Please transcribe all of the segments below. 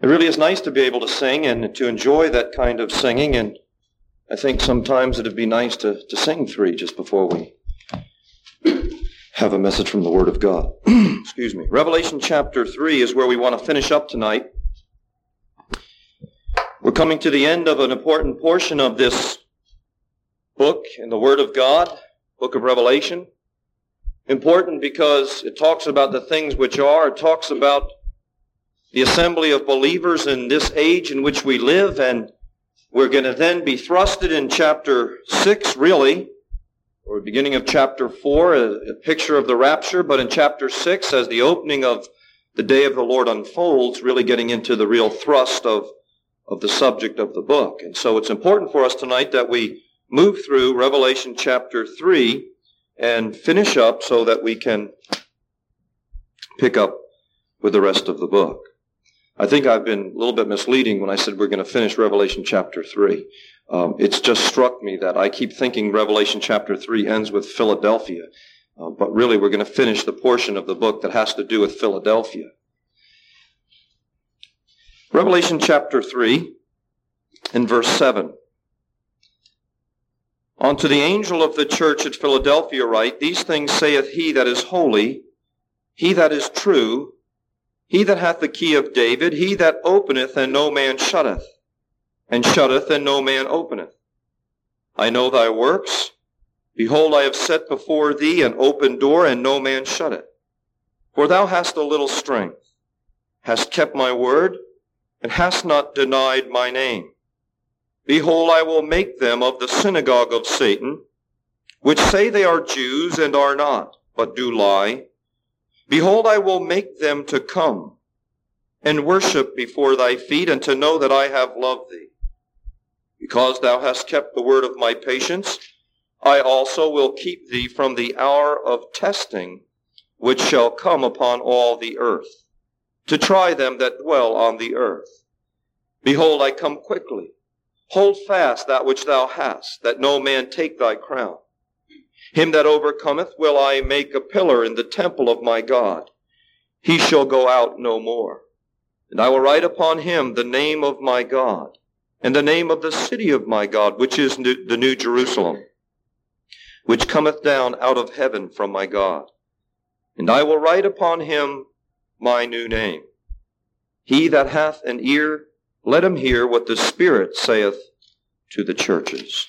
It really is nice to be able to sing and to enjoy that kind of singing, and I think sometimes it'd be nice to sing 3 just before we have a message from the Word of God. Excuse me. Revelation chapter 3 is where we want to finish up tonight. We're coming to the end of an important portion of this book in the Word of God, book of Revelation. Important because it talks about the things which are. It talks about the assembly of believers in this age in which we live, and we're going to then be thrusted in chapter 6, really, or beginning of chapter 4, a picture of the rapture, but in chapter 6, as the opening of the day of the Lord unfolds, really getting into the real thrust of the subject of the book. And so it's important for us tonight that we move through Revelation chapter 3 and finish up so that we can pick up with the rest of the book. I think I've been a little bit misleading when I said we're going to finish Revelation chapter 3. It's just struck me that I keep thinking Revelation chapter 3 ends with Philadelphia, but really we're going to finish the portion of the book that has to do with Philadelphia. Revelation chapter 3 and verse 7. Unto the angel of the church at Philadelphia write, These things saith he that is holy, he that is true, he that hath the key of David, he that openeth and no man shutteth, and shutteth and no man openeth. I know thy works. Behold, I have set before thee an open door, and no man shutteth. For thou hast a little strength, hast kept my word, and hast not denied my name. Behold, I will make them of the synagogue of Satan, which say they are Jews and are not, but do lie. Behold, I will make them to come and worship before thy feet, and to know that I have loved thee. Because thou hast kept the word of my patience, I also will keep thee from the hour of testing, which shall come upon all the earth, to try them that dwell on the earth. Behold, I come quickly. Hold fast that which thou hast, that no man take thy crown. Him that overcometh will I make a pillar in the temple of my God. He shall go out no more. And I will write upon him the name of my God, and the name of the city of my God, which is the New Jerusalem, which cometh down out of heaven from my God. And I will write upon him my new name. He that hath an ear, let him hear what the Spirit saith to the churches.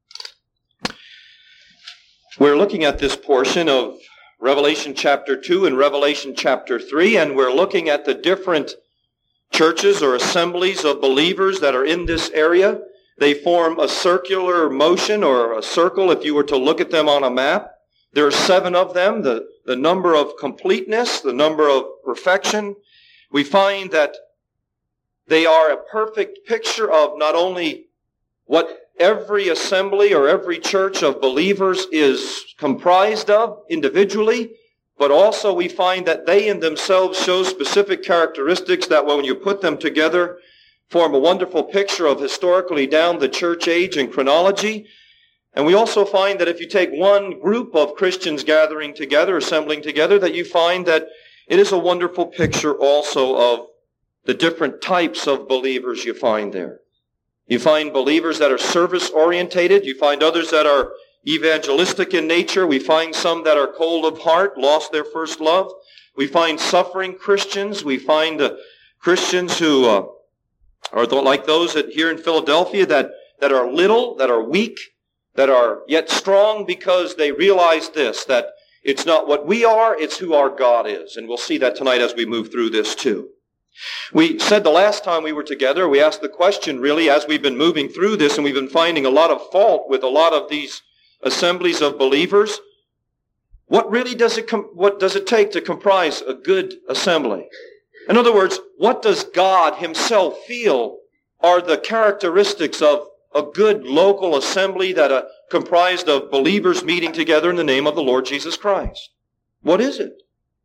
We're looking at this portion of Revelation chapter 2 and Revelation chapter 3, and we're looking at the different churches or assemblies of believers that are in this area. They form a circular motion or a circle if you were to look at them on a map. There are 7 of them, the number of completeness, the number of perfection. We find that they are a perfect picture of not only what every assembly or every church of believers is comprised of individually, but also we find that they in themselves show specific characteristics that when you put them together form a wonderful picture of historically down the church age and chronology. And we also find that if you take one group of Christians gathering together, assembling together, that you find that it is a wonderful picture also of the different types of believers you find there. You find believers that are service-orientated. You find others that are evangelistic in nature. We find some that are cold of heart, lost their first love. We find suffering Christians. We find Christians who are like those here in Philadelphia that are little, that are weak, that are yet strong because they realize this, that it's not what we are, it's who our God is. And we'll see that tonight as we move through this too. We said the last time we were together, we asked the question really as we've been moving through this, and we've been finding a lot of fault with a lot of these assemblies of believers. What does it take to comprise a good assembly? In other words, what does God himself feel are the characteristics of a good local assembly that are comprised of believers meeting together in the name of the Lord Jesus Christ? What is it?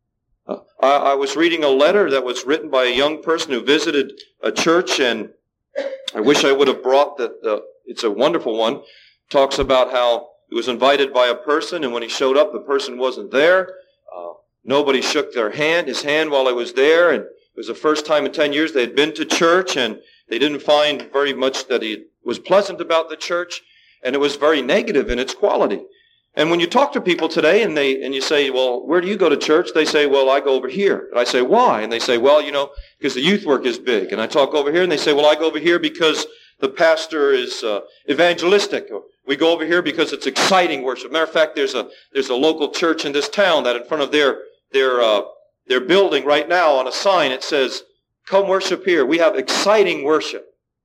I was reading a letter that was written by a young person who visited a church, and I wish I would have brought it's a wonderful one. Talks about how he was invited by a person, and when he showed up, the person wasn't there. Nobody shook his hand while I was there, and It was the first time in 10 years they had been to church, and they didn't find very much that it was pleasant about the church, and it was very negative in its quality. And when you talk to people today and you say, well, where do you go to church? They say, well, I go over here. And I say, why? And they say, well, because the youth work is big. And I talk over here, and they say, well, I go over here because the pastor is evangelistic. Or we go over here because it's exciting worship. Matter of fact, there's a local church in this town that in front of their building right now on a sign, it says, come worship here. We have exciting worship.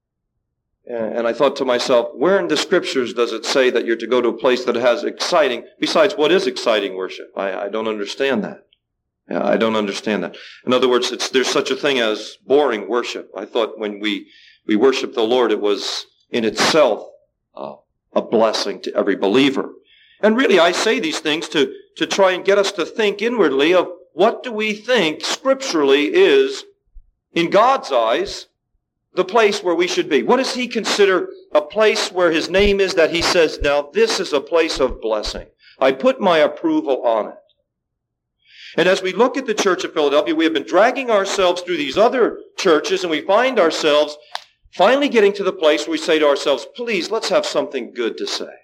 And I thought to myself, where in the scriptures does it say that you're to go to a place that has exciting, besides what is exciting worship? I don't understand that. Yeah, I don't understand that. In other words, there's such a thing as boring worship. I thought when we worship the Lord, it was in itself a blessing to every believer. And really, I say these things to try and get us to think inwardly of what do we think scripturally is, in God's eyes, the place where we should be. What does He consider a place where His name is that He says, now this is a place of blessing. I put my approval on it. And as we look at the Church of Philadelphia, we have been dragging ourselves through these other churches, and we find ourselves finally getting to the place where we say to ourselves, please, let's have something good to say.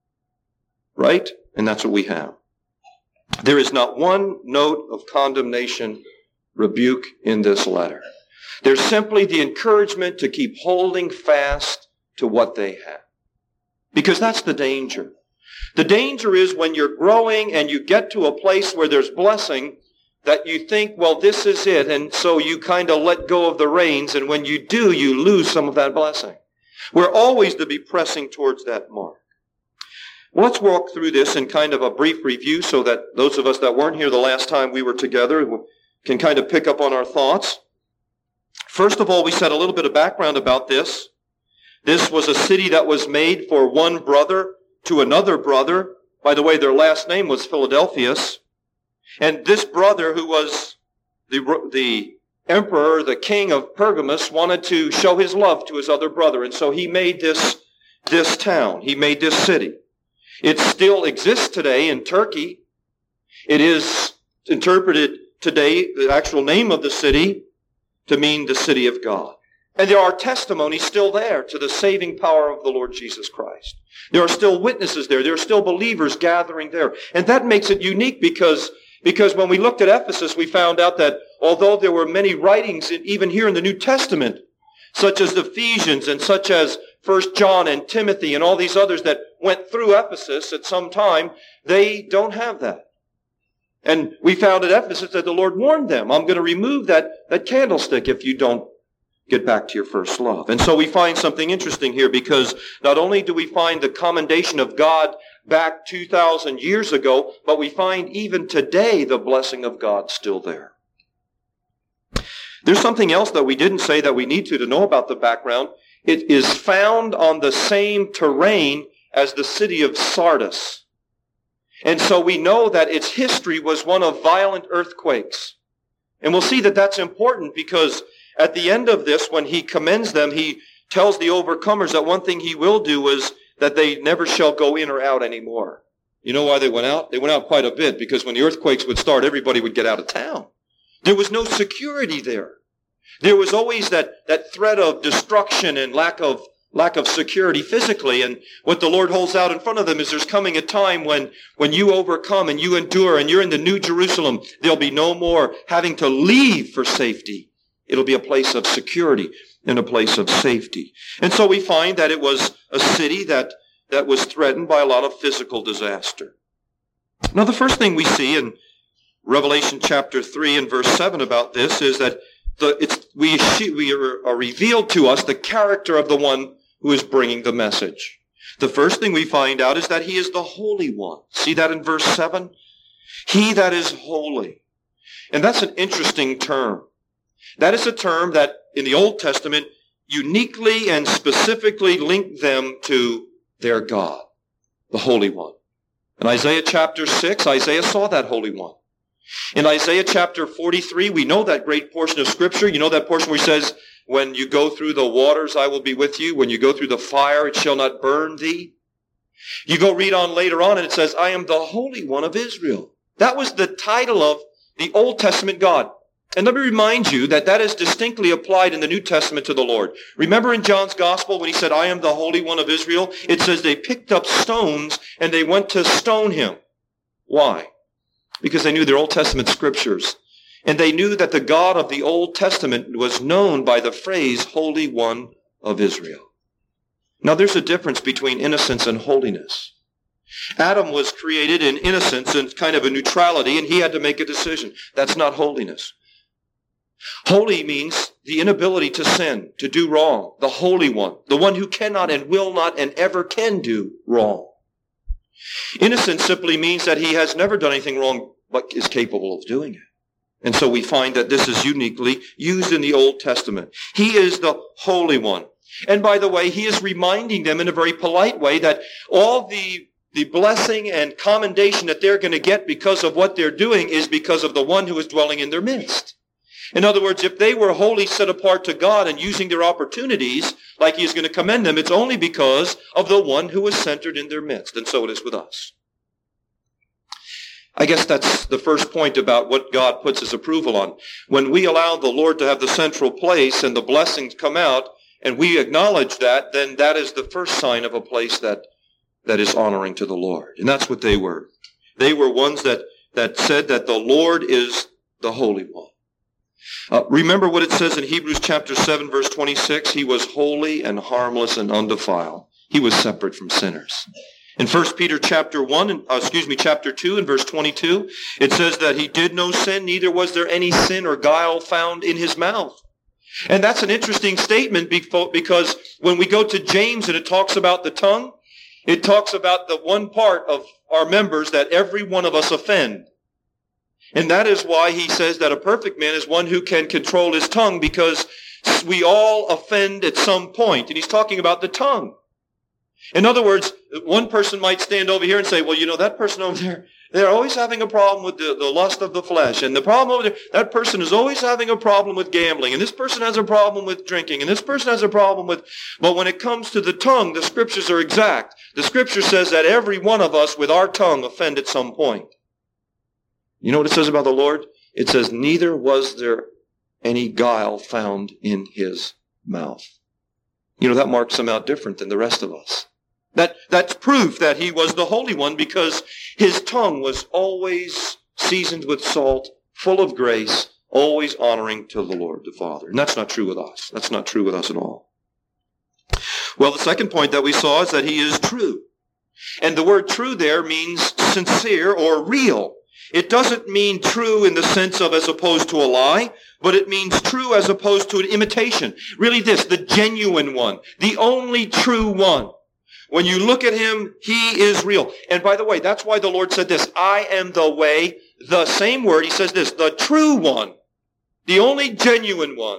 Right? And that's what we have. There is not one note of condemnation, rebuke in this letter. There's simply the encouragement to keep holding fast to what they have. Because that's the danger. The danger is when you're growing and you get to a place where there's blessing, that you think, well, this is it, and so you kind of let go of the reins, and when you do, you lose some of that blessing. We're always to be pressing towards that mark. Well, let's walk through this in kind of a brief review so that those of us that weren't here the last time we were together can kind of pick up on our thoughts. First of all, we said a little bit of background about this. This was a city that was made for one brother to another brother. By the way, their last name was Philadelphus. And this brother, who was the emperor, the king of Pergamus, wanted to show his love to his other brother. And so he made this town. He made this city. It still exists today in Turkey. It is interpreted today, the actual name of the city, to mean the city of God. And there are testimonies still there to the saving power of the Lord Jesus Christ. There are still witnesses there. There are still believers gathering there. And that makes it unique because when we looked at Ephesus, we found out that although there were many writings, even here in the New Testament, such as Ephesians and such as 1 John and Timothy and all these others that went through Ephesus at some time, they don't have that. And we found at Ephesus that the Lord warned them, I'm going to remove that candlestick if you don't get back to your first love. And so we find something interesting here, because not only do we find the commendation of God back 2,000 years ago, but we find even today the blessing of God still there. There's something else that we didn't say that we need to know about the background. It is found on the same terrain as the city of Sardis. And so we know that its history was one of violent earthquakes. And we'll see that that's important, because at the end of this, when he commends them, he tells the overcomers that one thing he will do is that they never shall go in or out anymore. You know why they went out? They went out quite a bit, because when the earthquakes would start, everybody would get out of town. There was no security there. There was always that threat of destruction and lack of security physically. And what the Lord holds out in front of them is there's coming a time when you overcome and you endure and you're in the New Jerusalem, there'll be no more having to leave for safety. It'll be a place of security and a place of safety. And so we find that it was a city that was threatened by a lot of physical disaster. Now, the first thing we see in Revelation chapter 3 and verse 7 about this is that we are revealed to us the character of the one who is bringing the message. The first thing we find out is that he is the Holy One. See that in verse 7? He that is holy. And that's an interesting term. That is a term that in the Old Testament uniquely and specifically linked them to their God, the Holy One. In Isaiah chapter 6, Isaiah saw that Holy One. In Isaiah chapter 43, we know that great portion of Scripture. You know that portion where he says, when you go through the waters, I will be with you. When you go through the fire, it shall not burn thee. You go read on later on, and it says, I am the Holy One of Israel. That was the title of the Old Testament God. And let me remind you that that is distinctly applied in the New Testament to the Lord. Remember in John's Gospel when he said, I am the Holy One of Israel? It says they picked up stones and they went to stone him. Why? Because they knew their Old Testament scriptures. And they knew that the God of the Old Testament was known by the phrase, Holy One of Israel. Now there's a difference between innocence and holiness. Adam was created in innocence and kind of a neutrality, and he had to make a decision. That's not holiness. Holy means the inability to sin, to do wrong, the Holy One, the one who cannot and will not and ever can do wrong. Innocence simply means that he has never done anything wrong but is capable of doing it. And so we find that this is uniquely used in the Old Testament. He is the Holy One. And by the way, he is reminding them in a very polite way that all the blessing and commendation that they're going to get because of what they're doing is because of the one who is dwelling in their midst. In other words, if they were wholly set apart to God and using their opportunities like he is going to commend them, it's only because of the one who is centered in their midst. And so it is with us. I guess that's the first point about what God puts his approval on. When we allow the Lord to have the central place and the blessings come out, and we acknowledge that, then that is the first sign of a place that is honoring to the Lord. And that's what they were. They were ones that said that the Lord is the Holy One. Remember what it says in Hebrews chapter 7, verse 26? He was holy and harmless and undefiled. He was separate from sinners. In 1 Peter chapter 2 and verse 22, it says that he did no sin, neither was there any sin or guile found in his mouth. And that's an interesting statement because when we go to James and it talks about the tongue, it talks about the one part of our members that every one of us offend. And that is why he says that a perfect man is one who can control his tongue, because we all offend at some point. And he's talking about the tongue. In other words, one person might stand over here and say, well, you know, that person over there, they're always having a problem with the lust of the flesh. And the problem over there, that person is always having a problem with gambling. And this person has a problem with drinking. And this person has a problem with... But when it comes to the tongue, the scriptures are exact. The scripture says that every one of us with our tongue offend at some point. You know what it says about the Lord? It says, neither was there any guile found in his mouth. You know, that marks him out different than the rest of us. That's proof that he was the Holy One, because his tongue was always seasoned with salt, full of grace, always honoring to the Lord the Father. And that's not true with us. That's not true with us at all. Well, the second point that we saw is that he is true. And the word true there means sincere or real. It doesn't mean true in the sense of as opposed to a lie, but it means true as opposed to an imitation. Really the genuine one, the only true one. When you look at him, he is real. And by the way, that's why the Lord said this, I am the way, the same word, he says this, the true one, the only genuine one.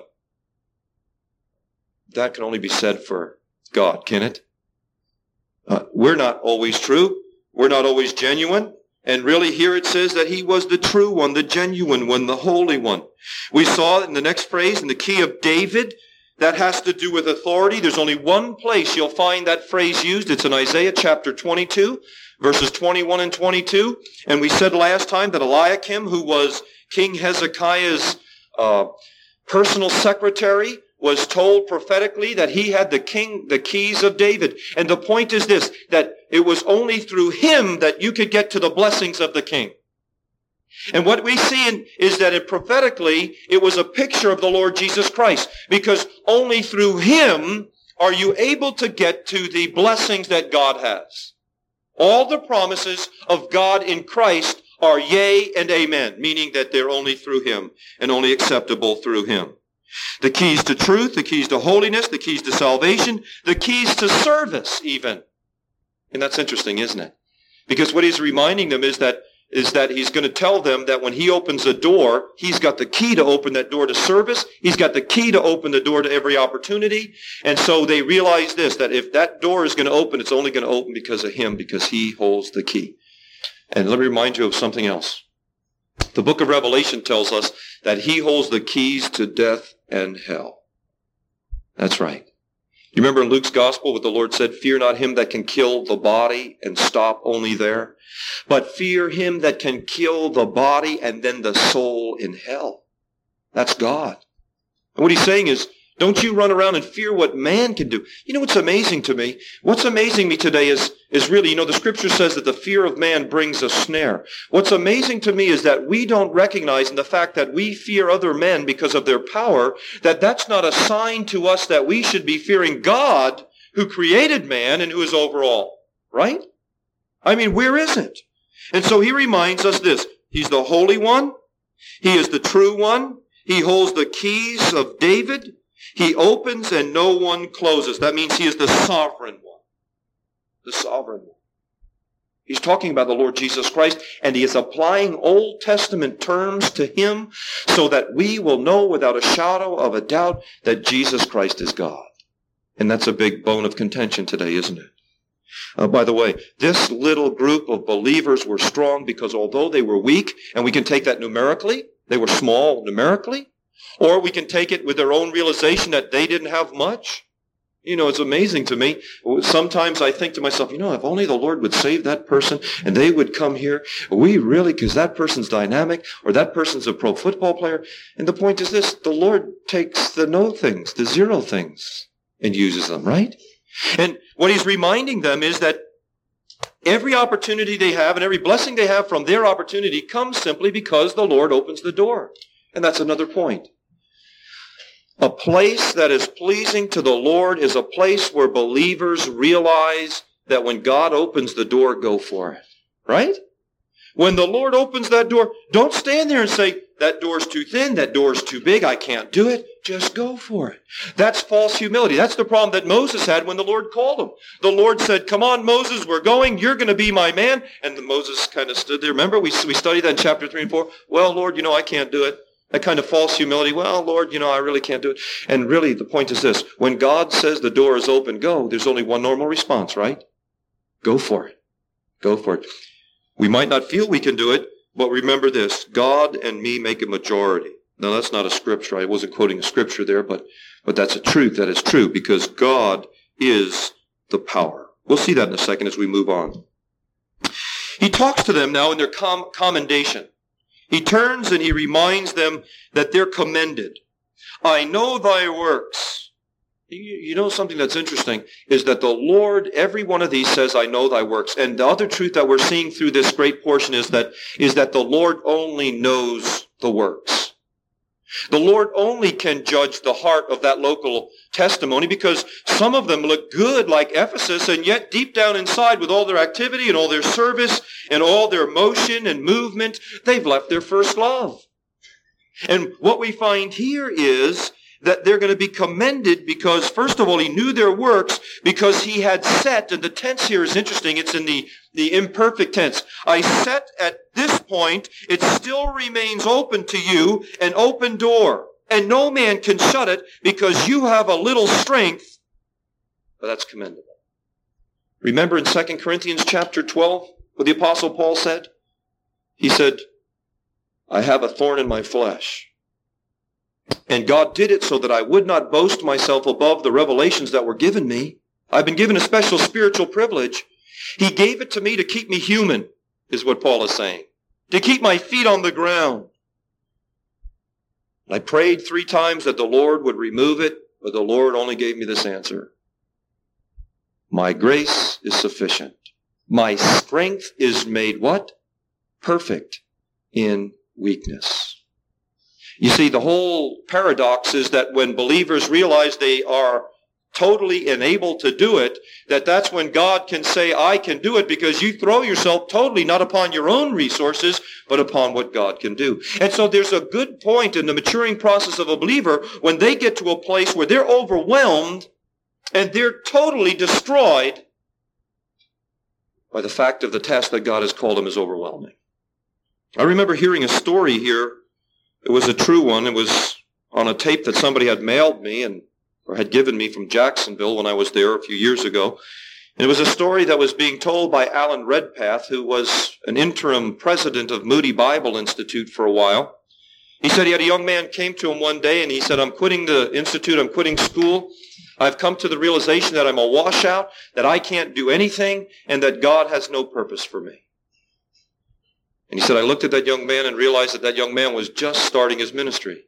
That can only be said for God, can it? We're not always true. We're not always genuine. And really here it says that he was the true one, the genuine one, the holy one. We saw in the next phrase, in the key of David, that has to do with authority. There's only one place you'll find that phrase used. It's in Isaiah chapter 22, verses 21 and 22. And we said last time that Eliakim, who was King Hezekiah's personal secretary, was told prophetically that he had the keys of David. And the point is this, that it was only through him that you could get to the blessings of the king. And what we see is that prophetically, it was a picture of the Lord Jesus Christ, because only through him are you able to get to the blessings that God has. All the promises of God in Christ are yea and amen, meaning that they're only through him and only acceptable through him. The keys to truth, the keys to holiness, the keys to salvation, the keys to service even. And that's interesting, isn't it? Because what he's reminding them is that he's going to tell them that when he opens a door, he's got the key to open that door to service. He's got the key to open the door to every opportunity. And so they realize this, that if that door is going to open, it's only going to open because of him, because he holds the key. And let me remind you of something else. The book of Revelation tells us that he holds the keys to death and hell. That's right. You remember in Luke's gospel what the Lord said, fear not him that can kill the body and stop only there, but fear him that can kill the body and then the soul in hell. That's God. And what he's saying is, don't you run around and fear what man can do. You know what's amazing to me? What's amazing me today is really, the scripture says that the fear of man brings a snare. What's amazing to me is that we don't recognize in the fact that we fear other men because of their power, that's not a sign to us that we should be fearing God who created man and who is over all. Right? I mean, where is it? And so he reminds us this. He's the Holy One. He is the true one. He holds the keys of David. He opens and no one closes. That means he is the sovereign one. The sovereign one. He's talking about the Lord Jesus Christ, and he is applying Old Testament terms to him so that we will know without a shadow of a doubt that Jesus Christ is God. And that's a big bone of contention today, isn't it? By the way, this little group of believers were strong because although they were weak, and we can take that numerically, they were small numerically, or we can take it with their own realization that they didn't have much. It's amazing to me. Sometimes I think to myself, if only the Lord would save that person and they would come here. Because that person's dynamic or that person's a pro football player. And the point is this, the Lord takes the no things, the zero things, and uses them, right? And what he's reminding them is that every opportunity they have and every blessing they have from their opportunity comes simply because the Lord opens the door. And that's another point. A place that is pleasing to the Lord is a place where believers realize that when God opens the door, go for it. Right? When the Lord opens that door, don't stand there and say, that door's too thin, that door's too big, I can't do it. Just go for it. That's false humility. That's the problem that Moses had when the Lord called him. The Lord said, come on, Moses, we're going. You're going to be my man. And Moses kind of stood there. Remember, we studied that in chapter 3 and 4. Well, Lord, I can't do it. That kind of false humility. Well, Lord, I really can't do it. And really, the point is this. When God says the door is open, go, there's only one normal response, right? Go for it. Go for it. We might not feel we can do it, but remember this. God and me make a majority. Now, that's not a scripture. I wasn't quoting a scripture there, but that's a truth. That is true because God is the power. We'll see that in a second as we move on. He talks to them now in their commendation. He turns and he reminds them that they're commended. I know thy works. You know something that's interesting is that the Lord, every one of these says, I know thy works. And the other truth that we're seeing through this great portion is that the Lord only knows the works. The Lord only can judge the heart of that local testimony because some of them look good like Ephesus, and yet deep down inside with all their activity and all their service and all their motion and movement, they've left their first love. And what we find here is that they're going to be commended because, first of all, he knew their works because he had set, and the tense here is interesting, it's in the imperfect tense. I set at this point, it still remains open to you, an open door, and no man can shut it because you have a little strength, but that's commendable. Remember in 2 Corinthians chapter 12, what the Apostle Paul said? He said, I have a thorn in my flesh. And God did it so that I would not boast myself above the revelations that were given me. I've been given a special spiritual privilege. He gave it to me to keep me human, is what Paul is saying. To keep my feet on the ground. I prayed 3 times that the Lord would remove it, but the Lord only gave me this answer. My grace is sufficient. My strength is made what? Perfect in weakness. You see, the whole paradox is that when believers realize they are totally enabled to do it, that's when God can say, I can do it, because you throw yourself totally not upon your own resources, but upon what God can do. And so there's a good point in the maturing process of a believer when they get to a place where they're overwhelmed and they're totally destroyed by the fact of the task that God has called them is overwhelming. I remember hearing a story here. It was a true one. It was on a tape that somebody had mailed me or had given me from Jacksonville when I was there a few years ago. And it was a story that was being told by Alan Redpath, who was an interim president of Moody Bible Institute for a while. He said he had a young man came to him one day and he said, I'm quitting the institute, I'm quitting school. I've come to the realization that I'm a washout, that I can't do anything, and that God has no purpose for me. And he said, I looked at that young man and realized that young man was just starting his ministry.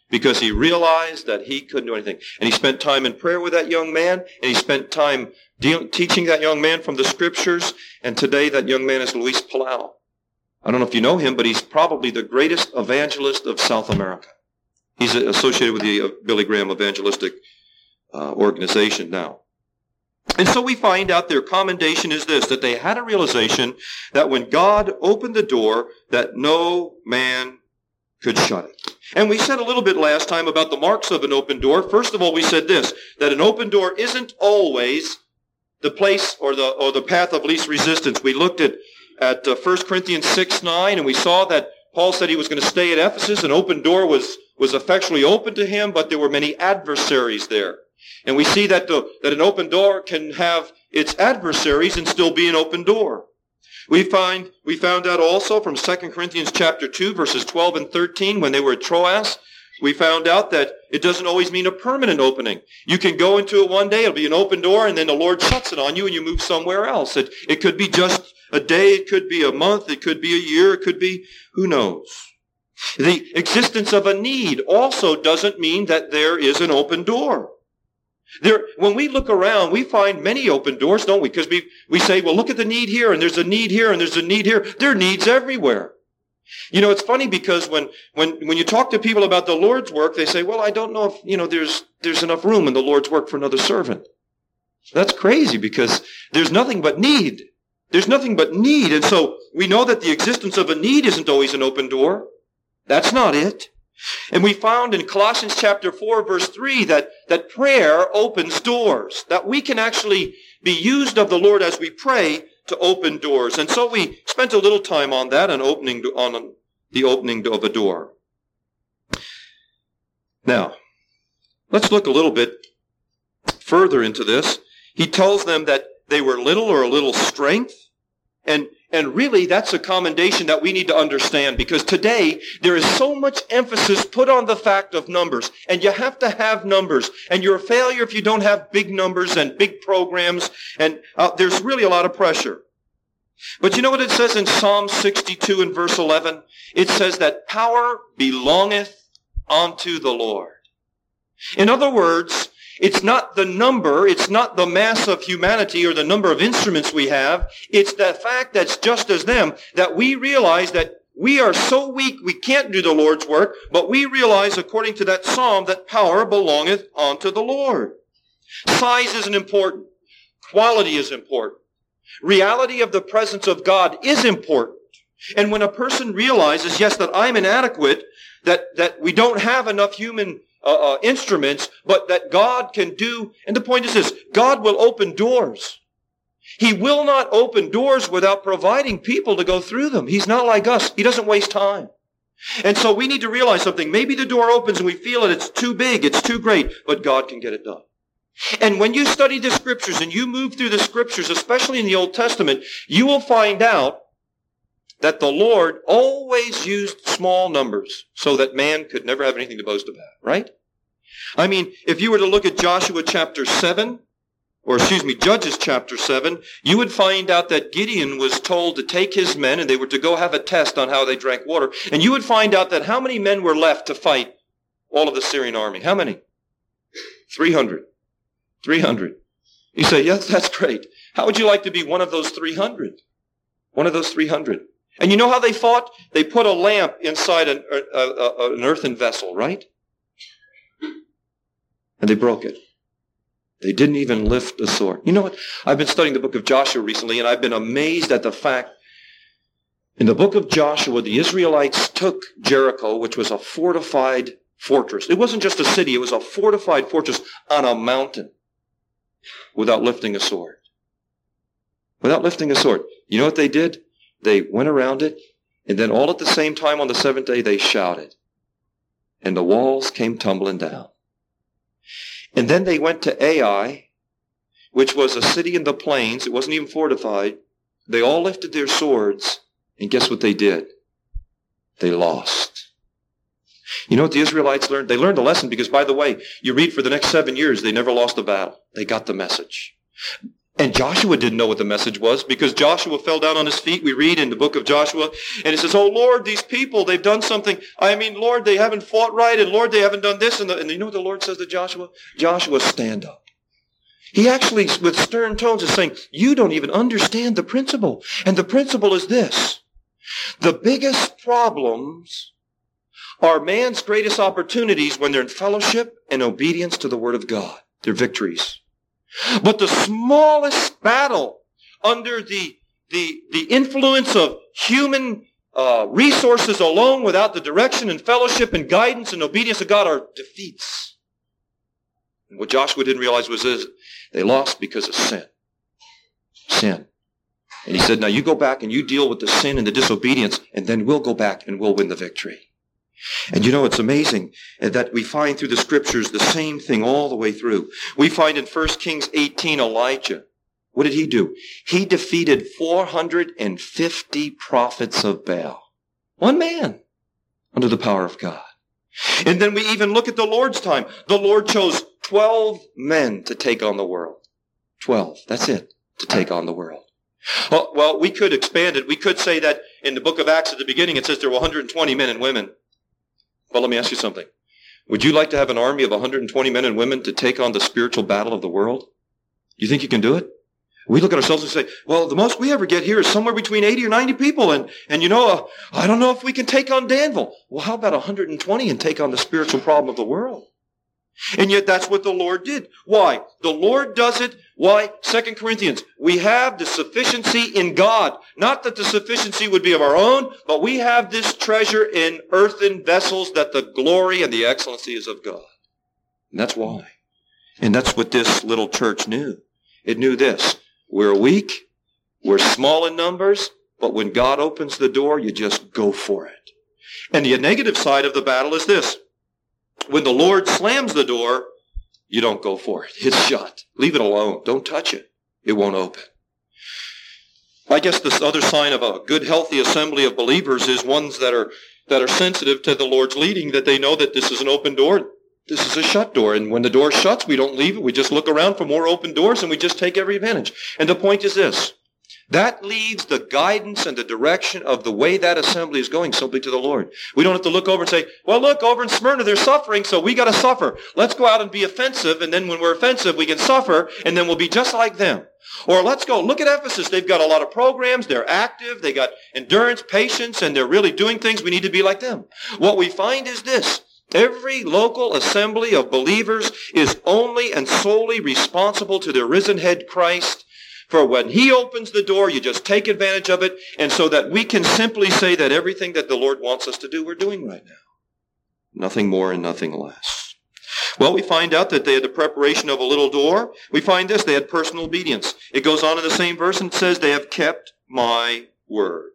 because he realized that he couldn't do anything. And he spent time in prayer with that young man, and he spent time teaching that young man from the Scriptures, and today that young man is Luis Palau. I don't know if you know him, but he's probably the greatest evangelist of South America. He's associated with the Billy Graham Evangelistic organization now. And so we find out their commendation is this, that they had a realization that when God opened the door, that no man could shut it. And we said a little bit last time about the marks of an open door. First of all, we said this, that an open door isn't always the place or the path of least resistance. We looked at 1 Corinthians 6:9, and we saw that Paul said he was going to stay at Ephesus. An open door was effectually open to him, but there were many adversaries there. And we see that an open door can have its adversaries and still be an open door. We found out also from 2 Corinthians chapter 2, verses 12 and 13, when they were at Troas, we found out that it doesn't always mean a permanent opening. You can go into it one day, it'll be an open door, and then the Lord shuts it on you and you move somewhere else. It could be just a day, it could be a month, it could be a year, it could be, who knows. The existence of a need also doesn't mean that there is an open door. When we look around, we find many open doors, don't we? Because we say, well, look at the need here, and there's a need here, and there's a need here. There are needs everywhere. You know, it's funny because when you talk to people about the Lord's work, they say, well, I don't know if, there's enough room in the Lord's work for another servant. That's crazy because there's nothing but need. There's nothing but need. And so we know that the existence of a need isn't always an open door. That's not it. And we found in Colossians chapter 4, verse 3, that prayer opens doors, that we can actually be used of the Lord as we pray to open doors. And so we spent a little time on that, on the opening of a door. Now, let's look a little bit further into this. He tells them that they were little or a little strength, and really, that's a commendation that we need to understand because today there is so much emphasis put on the fact of numbers. And you have to have numbers. And you're a failure if you don't have big numbers and big programs. And there's really a lot of pressure. But you know what it says in Psalm 62 and verse 11? It says that power belongeth unto the Lord. In other words, it's not the number, it's not the mass of humanity or the number of instruments we have. It's the fact that's just as them, that we realize that we are so weak we can't do the Lord's work, but we realize, according to that psalm, that power belongeth unto the Lord. Size isn't important. Quality is important. Reality of the presence of God is important. And when a person realizes, yes, that I'm inadequate, that we don't have enough human instruments, but that God can do, and the point is this, God will open doors. He will not open doors without providing people to go through them. He's not like us. He doesn't waste time. And so we need to realize something. Maybe the door opens and we feel it, it's too big, it's too great, but God can get it done. And when you study the Scriptures and you move through the Scriptures, especially in the Old Testament, you will find out that the Lord always used small numbers so that man could never have anything to boast about, right? I mean, if you were to look at Judges chapter 7, you would find out that Gideon was told to take his men and they were to go have a test on how they drank water. And you would find out that how many men were left to fight all of the Syrian army? How many? 300. 300. You say, yes, that's great. How would you like to be one of those 300? One of those 300. And you know how they fought? They put a lamp inside an earthen vessel, right? And they broke it. They didn't even lift a sword. You know what? I've been studying the book of Joshua recently, and I've been amazed at the fact in the book of Joshua, the Israelites took Jericho, which was a fortified fortress. It wasn't just a city. It was a fortified fortress on a mountain without lifting a sword. Without lifting a sword. You know what they did? They went around it, and then all at the same time on the seventh day, they shouted. And the walls came tumbling down. And then they went to Ai, which was a city in the plains. It wasn't even fortified. They all lifted their swords, and guess what they did? They lost. You know what the Israelites learned? They learned a lesson because, by the way, you read for the next 7 years, they never lost a battle. They got the message. And Joshua didn't know what the message was because Joshua fell down on his feet. We read in the book of Joshua, and it says, oh, Lord, these people, they've done something. I mean, Lord, they haven't fought right, and Lord, they haven't done this. And you know what the Lord says to Joshua? Joshua, stand up. He actually, with stern tones, is saying, you don't even understand the principle. And the principle is this. The biggest problems are man's greatest opportunities when they're in fellowship and obedience to the Word of God. They're victories. But the smallest battle under the influence of human resources alone without the direction and fellowship and guidance and obedience of God are defeats. And what Joshua didn't realize was this. They lost because of sin. Sin. And he said, now you go back and you deal with the sin and the disobedience, and then we'll go back and we'll win the victory. And you know, it's amazing that we find through the scriptures the same thing all the way through. We find in 1 Kings 18, Elijah. What did he do? He defeated 450 prophets of Baal. One man under the power of God. And then we even look at the Lord's time. The Lord chose 12 men to take on the world. 12. That's it. To take on the world. Well, we could expand it. We could say that in the book of Acts at the beginning it says there were 120 men and women. Well, let me ask you something. Would you like to have an army of 120 men and women to take on the spiritual battle of the world? You think you can do it? We look at ourselves and say, well, the most we ever get here is somewhere between 80 or 90 people. And you know, I don't know if we can take on Danville. Well, how about 120 and take on the spiritual problem of the world? And yet that's what the Lord did. Why? The Lord does it. Why? 2 Corinthians. We have the sufficiency in God. Not that the sufficiency would be of our own, but we have this treasure in earthen vessels that the glory and the excellency is of God. And that's why. And that's what this little church knew. It knew this. We're weak. We're small in numbers. But when God opens the door, you just go for it. And the negative side of the battle is this. When the Lord slams the door, you don't go for it. It's shut. Leave it alone. Don't touch it. It won't open. I guess this other sign of a good, healthy assembly of believers is ones that are sensitive to the Lord's leading, that they know that this is an open door. This is a shut door. And when the door shuts, we don't leave it. We just look around for more open doors and we just take every advantage. And the point is this. That leaves the guidance and the direction of the way that assembly is going simply to the Lord. We don't have to look over and say, well, look, over in Smyrna, they're suffering, so we got to suffer. Let's go out and be offensive, and then when we're offensive, we can suffer, and then we'll be just like them. Or let's go, look at Ephesus. They've got a lot of programs. They're active. They got endurance, patience, and they're really doing things. We need to be like them. What we find is this. Every local assembly of believers is only and solely responsible to the risen head Christ. For when he opens the door, you just take advantage of it, and so that we can simply say that everything that the Lord wants us to do, we're doing right now. Nothing more and nothing less. Well, we find out that they had the preparation of a little door. We find this, they had personal obedience. It goes on in the same verse and says, they have kept my word.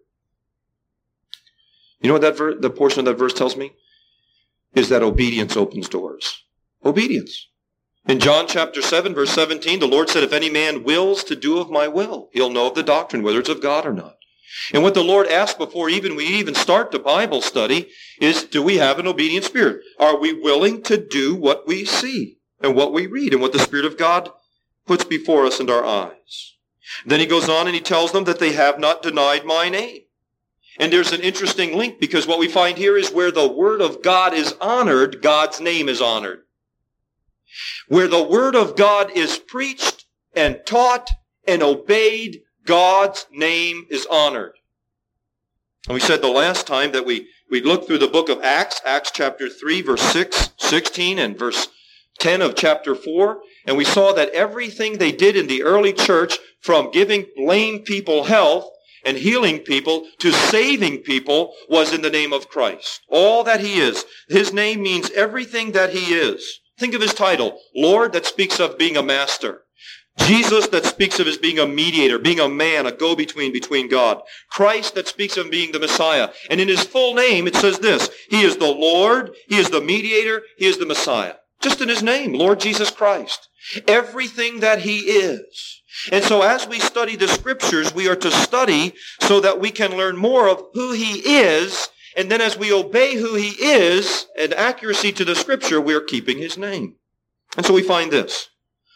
You know what the portion of that verse tells me? Is that obedience opens doors. Obedience. In John chapter 7, verse 17, the Lord said, if any man wills to do of my will, he'll know of the doctrine, whether it's of God or not. And what the Lord asks before we even start the Bible study is, do we have an obedient spirit? Are we willing to do what we see and what we read and what the Spirit of God puts before us in our eyes? Then he goes on and he tells them that they have not denied my name. And there's an interesting link, because what we find here is where the Word of God is honored, God's name is honored. Where the Word of God is preached and taught and obeyed, God's name is honored. And we said the last time that we looked through the book of Acts, Acts chapter 3, verse 16, and verse 10 of chapter 4, and we saw that everything they did in the early church, from giving lame people health and healing people to saving people, was in the name of Christ. All that he is. His name means everything that he is. Think of his title, Lord, that speaks of being a master. Jesus, that speaks of his being a mediator, being a man, a go-between between God. Christ, that speaks of being the Messiah. And in his full name, it says this, he is the Lord, he is the mediator, he is the Messiah. Just in his name, Lord Jesus Christ. Everything that he is. And so as we study the scriptures, we are to study so that we can learn more of who he is. And then as we obey who he is, and accuracy to the scripture, we are keeping his name. And so we find this.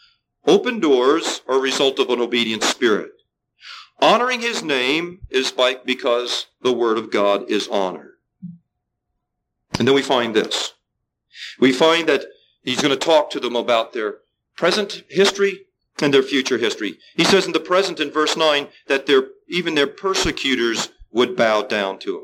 Open doors are a result of an obedient spirit. Honoring his name is because the word of God is honored. And then we find this. We find that he's going to talk to them about their present history and their future history. He says in the present, in verse 9, that even their persecutors would bow down to him.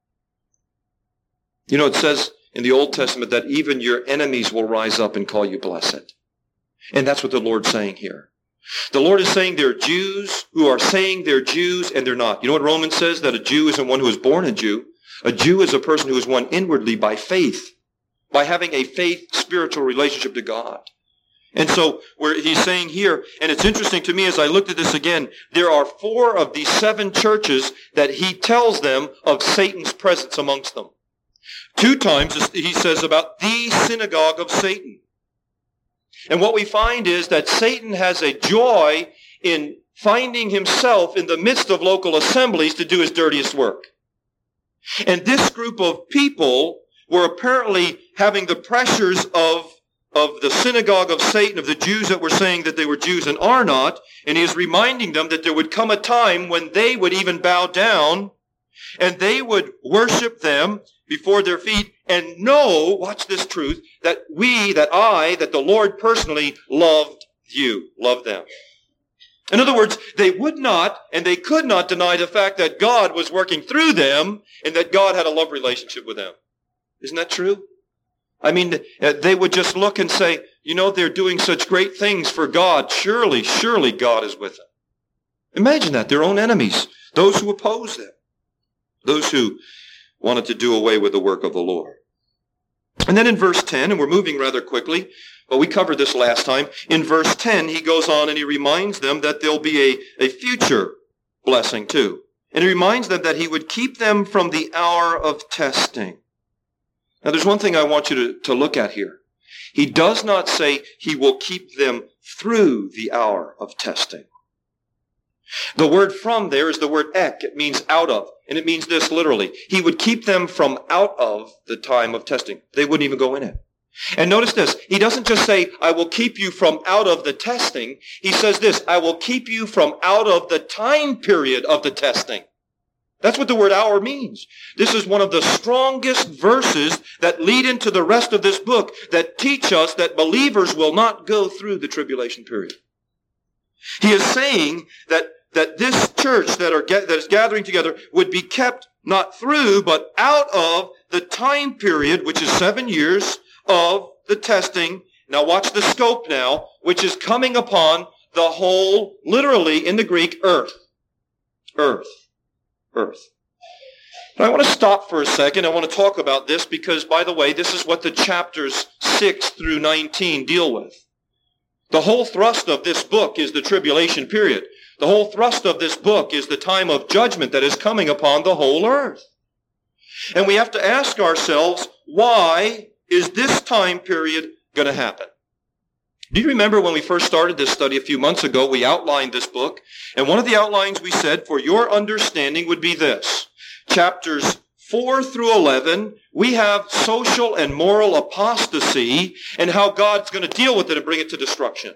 You know, it says in the Old Testament that even your enemies will rise up and call you blessed. And that's what the Lord's saying here. The Lord is saying there are Jews who are saying they're Jews and they're not. You know what Romans says? That a Jew isn't one who is born a Jew. A Jew is a person who is one inwardly by faith, by having a faith spiritual relationship to God. And so where he's saying here, and it's interesting to me as I looked at this again, there are 4 of these 7 churches that he tells them of Satan's presence amongst them. 2 times he says about the synagogue of Satan. And what we find is that Satan has a joy in finding himself in the midst of local assemblies to do his dirtiest work. And this group of people were apparently having the pressures of the synagogue of Satan, of the Jews that were saying that they were Jews and are not. And he is reminding them that there would come a time when they would even bow down and they would worship them before their feet and know, watch this truth, that the Lord personally loved them. In other words, they would not and they could not deny the fact that God was working through them and that God had a love relationship with them. Isn't that true? I mean, they would just look and say, you know, they're doing such great things for God. Surely God is with them. Imagine that, their own enemies, those who oppose them, those who wanted to do away with the work of the Lord. And then in verse 10, and we're moving rather quickly, but we covered this last time. In verse 10, he goes on and he reminds them that there'll be a future blessing too. And he reminds them that he would keep them from the hour of testing. Now there's one thing I want you to look at here. He does not say he will keep them through the hour of testing. The word from there is the word ek. It means out of. And it means this literally. He would keep them from out of the time of testing. They wouldn't even go in it. And notice this. He doesn't just say, I will keep you from out of the testing. He says this, I will keep you from out of the time period of the testing. That's what the word hour means. This is one of the strongest verses that lead into the rest of this book that teach us that believers will not go through the tribulation period. He is saying that this church that is gathering together would be kept not through, but out of the time period, which is 7 years of the testing. Now watch the scope now, which is coming upon the whole, literally in the Greek, earth. Earth. But I want to stop for a second. I want to talk about this because, by the way, this is what the chapters 6 through 19 deal with. The whole thrust of this book is the tribulation period. The whole thrust of this book is the time of judgment that is coming upon the whole earth. And we have to ask ourselves, why is this time period going to happen? Do you remember when we first started this study a few months ago, we outlined this book, and one of the outlines we said for your understanding would be this. Chapters 4 through 11, we have social and moral apostasy and how God's going to deal with it and bring it to destruction.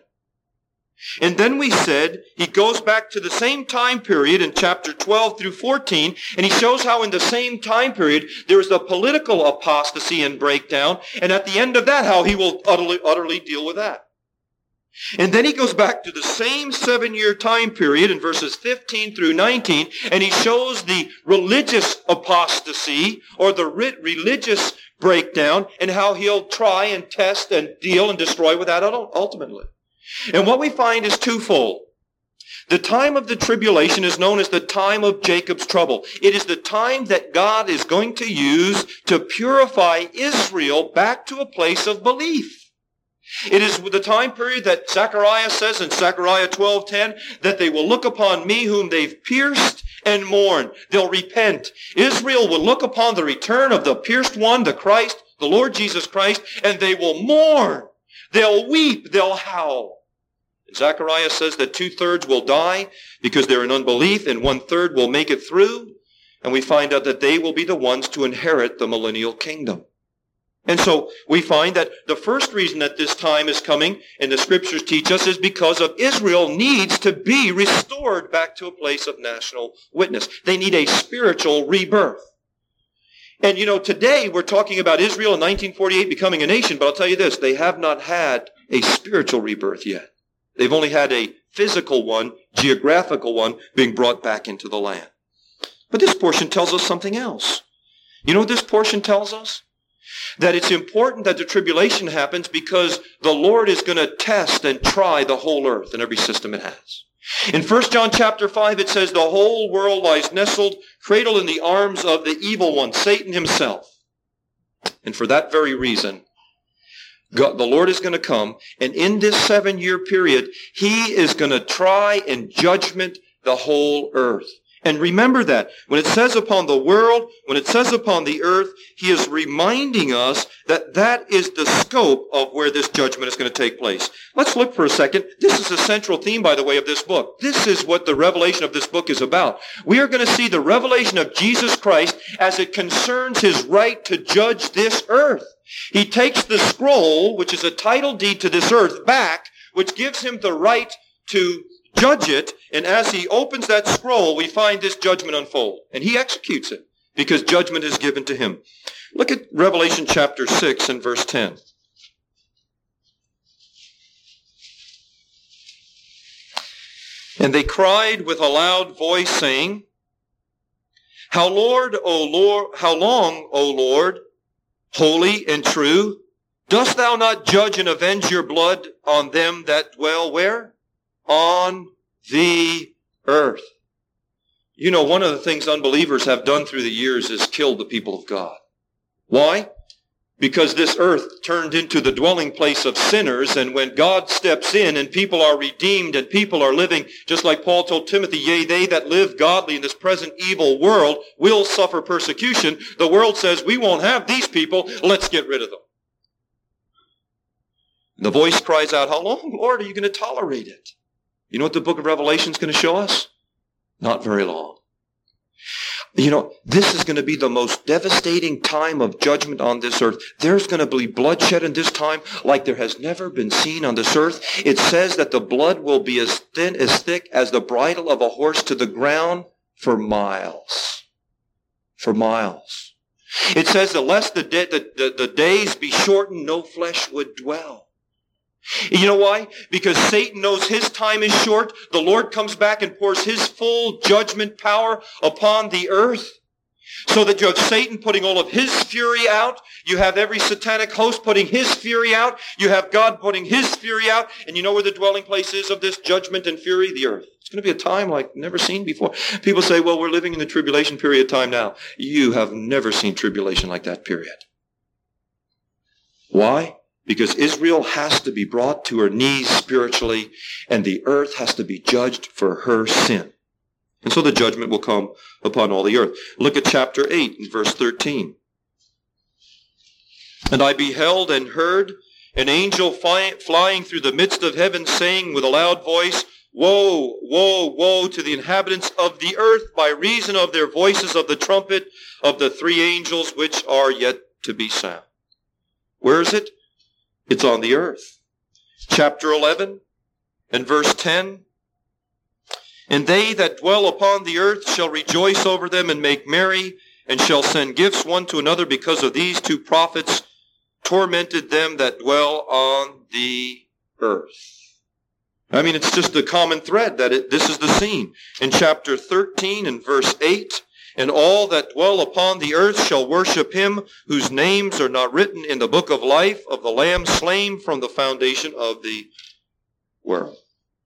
And then we said he goes back to the same time period in chapter 12 through 14, and he shows how in the same time period there is a political apostasy and breakdown, and at the end of that, how he will utterly deal with that. And then he goes back to the same 7-year time period in verses 15 through 19, and he shows the religious apostasy or the religious breakdown and how he'll try and test and deal and destroy with that ultimately. And what we find is twofold. The time of the tribulation is known as the time of Jacob's trouble. It is the time that God is going to use to purify Israel back to a place of belief. It is the time period that Zechariah says in Zechariah 12:10 that they will look upon me whom they've pierced and mourn. They'll repent. Israel will look upon the return of the pierced one, the Christ, the Lord Jesus Christ, and they will mourn. They'll weep. They'll howl. And Zechariah says that 2/3 will die because they're in unbelief and 1/3 will make it through. And we find out that they will be the ones to inherit the millennial kingdom. And so we find that the first reason that this time is coming, and the scriptures teach us, is because of Israel needs to be restored back to a place of national witness. They need a spiritual rebirth. And today we're talking about Israel in 1948 becoming a nation, but I'll tell you this, they have not had a spiritual rebirth yet. They've only had a physical one, geographical one, being brought back into the land. But this portion tells us something else. You know what this portion tells us? That it's important that the tribulation happens because the Lord is going to test and try the whole earth and every system it has. In 1 John chapter 5, it says, the whole world lies nestled, cradled in the arms of the evil one, Satan himself. And for that very reason, God, the Lord is going to come, and in this 7-year period, He is going to try and judgment the whole earth. And remember that. When it says upon the world, when it says upon the earth, He is reminding us that that is the scope of where this judgment is going to take place. Let's look for a second. This is the central theme, by the way, of this book. This is what the revelation of this book is about. We are going to see the revelation of Jesus Christ as it concerns His right to judge this earth. He takes the scroll, which is a title deed to this earth, back, which gives Him the right to judge it, and as He opens that scroll, we find this judgment unfold. And He executes it, because judgment is given to Him. Look at Revelation chapter 6 and verse 10. And they cried with a loud voice, saying, How long, O Lord, holy and true, dost thou not judge and avenge your blood on them that dwell where? On the earth. You know, one of the things unbelievers have done through the years is killed the people of God. Why? Because this earth turned into the dwelling place of sinners, and when God steps in and people are redeemed and people are living, just like Paul told Timothy, yea, they that live godly in this present evil world will suffer persecution. The world says, we won't have these people, let's get rid of them. And the voice cries out, how long, Lord, are you going to tolerate it? You know what the book of Revelation is going to show us? Not very long. You know, this is going to be the most devastating time of judgment on this earth. There's going to be bloodshed in this time like there has never been seen on this earth. It says that the blood will be as thin, as thick as the bridle of a horse to the ground for miles. For miles. It says that lest the days be shortened, no flesh would dwell. You know why? Because Satan knows his time is short. The Lord comes back and pours His full judgment power upon the earth. So that you have Satan putting all of his fury out. You have every satanic host putting his fury out. You have God putting His fury out. And you know where the dwelling place is of this judgment and fury? The earth. It's going to be a time like never seen before. People say, well, we're living in the tribulation period time now. You have never seen tribulation like that period. Why? Because Israel has to be brought to her knees spiritually, and the earth has to be judged for her sin. And so the judgment will come upon all the earth. Look at chapter 8 and verse 13. And I beheld and heard an angel flying through the midst of heaven, saying with a loud voice, Woe, woe, woe to the inhabitants of the earth by reason of their voices of the trumpet of the 3 angels which are yet to be sound. Where is it? It's on the earth. Chapter 11 and verse 10. And they that dwell upon the earth shall rejoice over them and make merry, and shall send gifts one to another, because of these 2 prophets tormented them that dwell on the earth. I mean, it's just a common thread that this is the scene. In chapter 13 and verse 8, and all that dwell upon the earth shall worship Him whose names are not written in the book of life of the Lamb slain from the foundation of the world.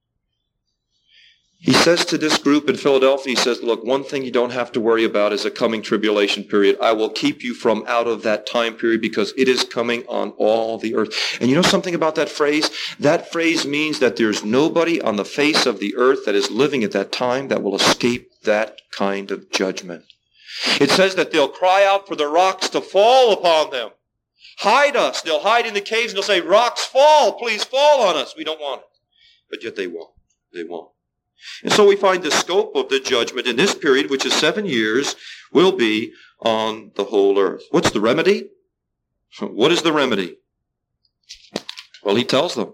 He says to this group in Philadelphia, he says, look, one thing you don't have to worry about is a coming tribulation period. I will keep you from out of that time period because it is coming on all the earth. And you know something about that phrase? That phrase means that there's nobody on the face of the earth that is living at that time that will escape that kind of judgment. It says that they'll cry out for the rocks to fall upon them. Hide us. They'll hide in the caves and they'll say, rocks fall, please fall on us. We don't want it. But yet they won't. They won't. And so we find the scope of the judgment in this period, which is 7 years, will be on the whole earth. What's the remedy? What is the remedy? Well, he tells them.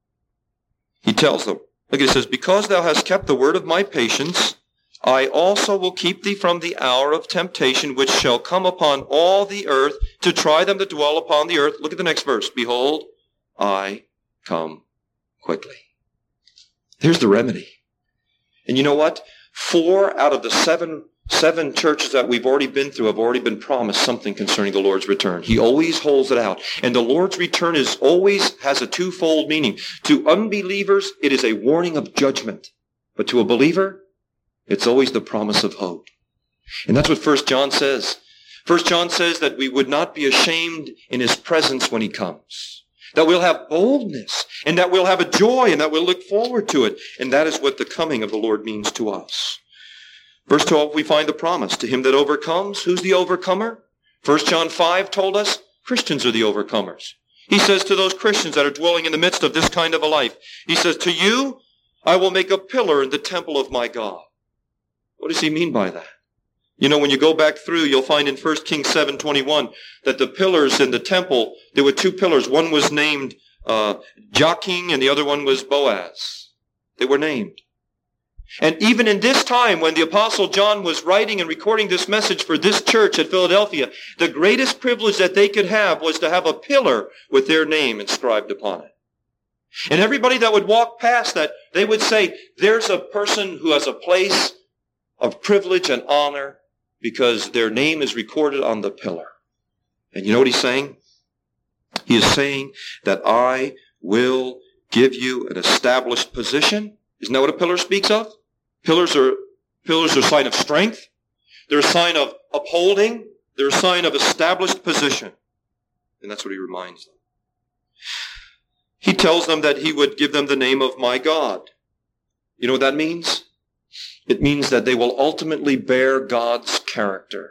He tells them. Look, he says, because thou hast kept the word of my patience, I also will keep thee from the hour of temptation, which shall come upon all the earth, to try them that dwell upon the earth. Look at the next verse. Behold, I come quickly. Here's the remedy. And you know what? 4 out of the seven churches that we've already been through have already been promised something concerning the Lord's return. He always holds it out. And the Lord's return always has a twofold meaning. To unbelievers, it is a warning of judgment. But to a believer, it's always the promise of hope. And that's what 1 John says. 1 John says that we would not be ashamed in his presence when he comes. That we'll have boldness, and that we'll have a joy, and that we'll look forward to it. And that is what the coming of the Lord means to us. Verse 12, we find the promise. To him that overcomes, who's the overcomer? 1 John 5 told us Christians are the overcomers. He says to those Christians that are dwelling in the midst of this kind of a life, he says, to you I will make a pillar in the temple of my God. What does he mean by that? You know, when you go back through, you'll find in 1 Kings 7:21 that the pillars in the temple, there were 2 pillars. One was named Jachin and the other one was Boaz. They were named. And even in this time when the Apostle John was writing and recording this message for this church at Philadelphia, the greatest privilege that they could have was to have a pillar with their name inscribed upon it. And everybody that would walk past that, they would say, there's a person who has a place of privilege and honor because their name is recorded on the pillar. And you know what he's saying? He is saying that I will give you an established position. Isn't that what a pillar speaks of? Pillars are a sign of strength. They're a sign of upholding. They're a sign of established position. And that's what he reminds them. He tells them that he would give them the name of my God. You know what that means? It means that they will ultimately bear God's character.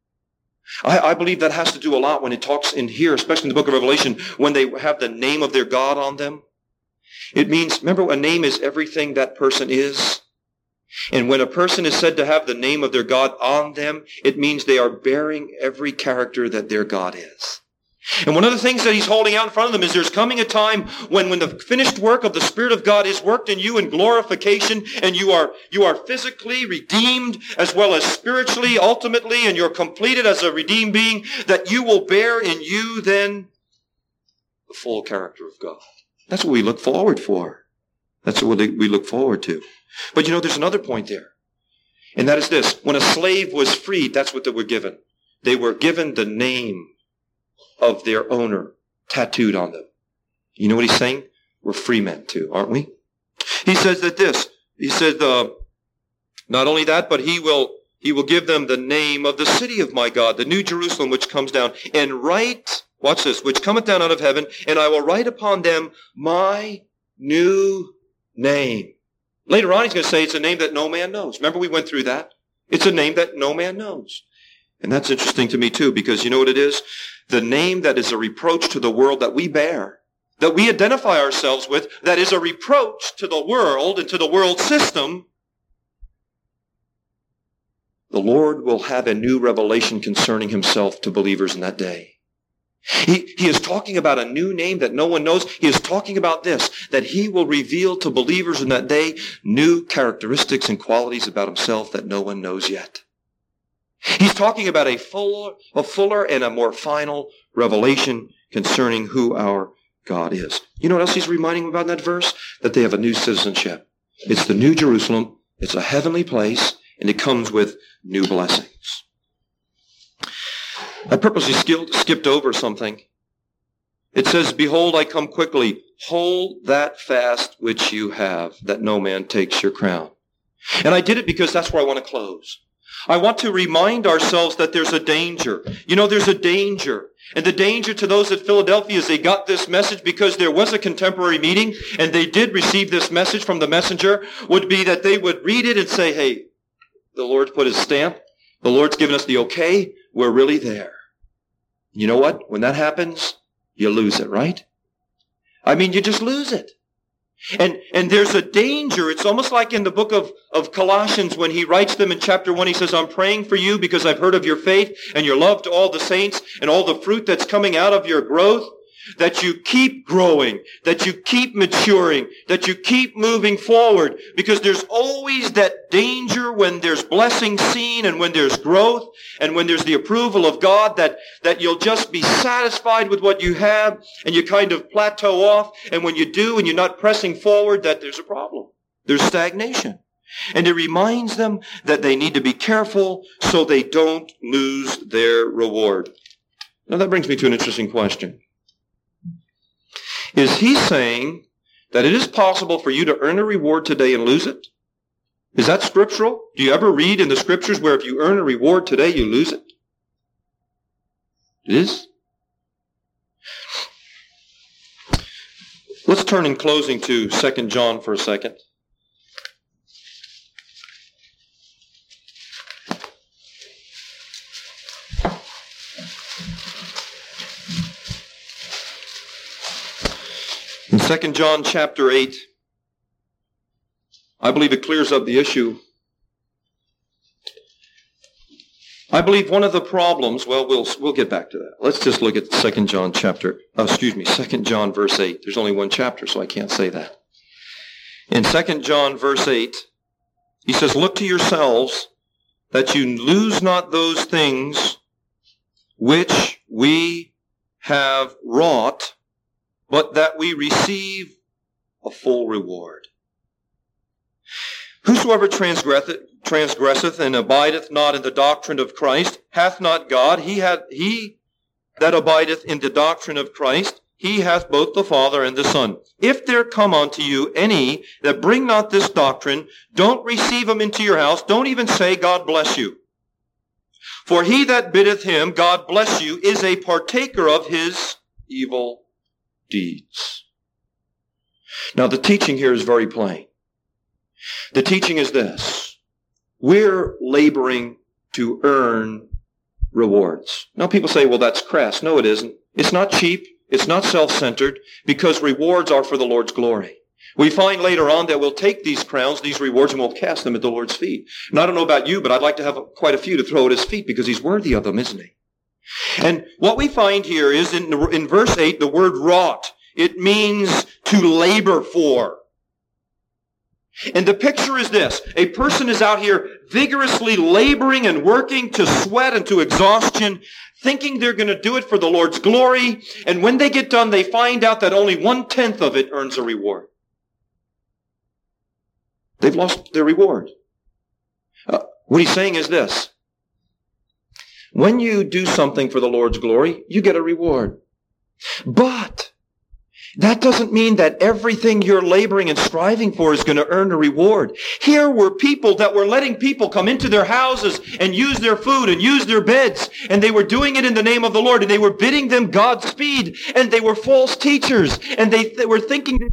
I believe that has to do a lot when it talks in here, especially in the book of Revelation, when they have the name of their God on them. It means, remember, a name is everything that person is. And when a person is said to have the name of their God on them, it means they are bearing every character that their God is. And one of the things that he's holding out in front of them is there's coming a time when the finished work of the Spirit of God is worked in you in glorification, and you are physically redeemed as well as spiritually, ultimately, and you're completed as a redeemed being, that you will bear in you then the full character of God. That's what we look forward for. That's what we look forward to. But you know, there's another point there. And that is this. When a slave was freed, that's what they were given. They were given the name of their owner tattooed on them. You know what he's saying? We're free men too, aren't we? He says that this. He said, not only that, but he will give them the name of the city of my God, the New Jerusalem, which comes down, and write, watch this, which cometh down out of heaven, and I will write upon them my new name. Later on, he's going to say it's a name that no man knows. Remember, we went through that. It's a name that no man knows. And that's interesting to me, too, because you know what it is? The name that is a reproach to the world that we bear, that we identify ourselves with, that is a reproach to the world and to the world system. The Lord will have a new revelation concerning himself to believers in that day. He is talking about a new name that no one knows. He is talking about this, that he will reveal to believers in that day new characteristics and qualities about himself that no one knows yet. He's talking about a fuller and a more final revelation concerning who our God is. You know what else he's reminding them about in that verse? That they have a new citizenship. It's the New Jerusalem. It's a heavenly place, and it comes with new blessings. I purposely skipped over something. It says, behold, I come quickly. Hold that fast which you have, that no man takes your crown. And I did it because that's where I want to close. I want to remind ourselves that there's a danger. You know, there's a danger. And the danger to those at Philadelphia is they got this message because there was a contemporary meeting and they did receive this message from the messenger, would be that they would read it and say, hey, the Lord's put his stamp. The Lord's given us the okay. We're really there. You know what? When that happens, you lose it, right? I mean, you just lose it. And there's a danger. It's almost like in the book of Colossians when he writes them in chapter 1, he says, I'm praying for you because I've heard of your faith and your love to all the saints and all the fruit that's coming out of your growth, that you keep growing, that you keep maturing, that you keep moving forward, because there's always that danger when there's blessing seen and when there's growth and when there's the approval of God that you'll just be satisfied with what you have and you kind of plateau off, and when you do and you're not pressing forward, that there's a problem. There's stagnation. And it reminds them that they need to be careful so they don't lose their reward. Now that brings me to an interesting question. Is he saying that it is possible for you to earn a reward today and lose it? Is that scriptural? Do you ever read in the scriptures where if you earn a reward today, you lose it? It is? Let's turn in closing to 2 John for a second. In 2 John chapter 8, I believe it clears up the issue. I believe one of the problems, well, we'll get back to that. Let's just look at 2 John verse 8. There's only one chapter, so I can't say that. In 2 John verse 8, he says, look to yourselves that you lose not those things which we have wrought, but that we receive a full reward. Whosoever transgresseth and abideth not in the doctrine of Christ hath not God. He that abideth in the doctrine of Christ, he hath both the Father and the Son. If there come unto you any that bring not this doctrine, don't receive them into your house. Don't even say, God bless you. For he that biddeth him, God bless you, is a partaker of his evil deeds. Now the teaching here is very plain. The teaching is this. We're laboring to earn rewards. Now people say, well, that's crass. No, it isn't. It's not cheap. It's not self-centered, because rewards are for the Lord's glory. We find later on that we'll take these crowns, these rewards, and we'll cast them at the Lord's feet. And I don't know about you, but I'd like to have quite a few to throw at his feet because he's worthy of them, isn't he? And what we find here is in verse 8, the word wrought. It means to labor for. And the picture is this. A person is out here vigorously laboring and working to sweat and to exhaustion, thinking they're going to do it for the Lord's glory. And when they get done, they find out that only 1/10 of it earns a reward. They've lost their reward. What he's saying is this. When you do something for the Lord's glory, you get a reward. But that doesn't mean that everything you're laboring and striving for is going to earn a reward. Here were people that were letting people come into their houses and use their food and use their beds, and they were doing it in the name of the Lord, and they were bidding them Godspeed, and they were false teachers, and they were thinking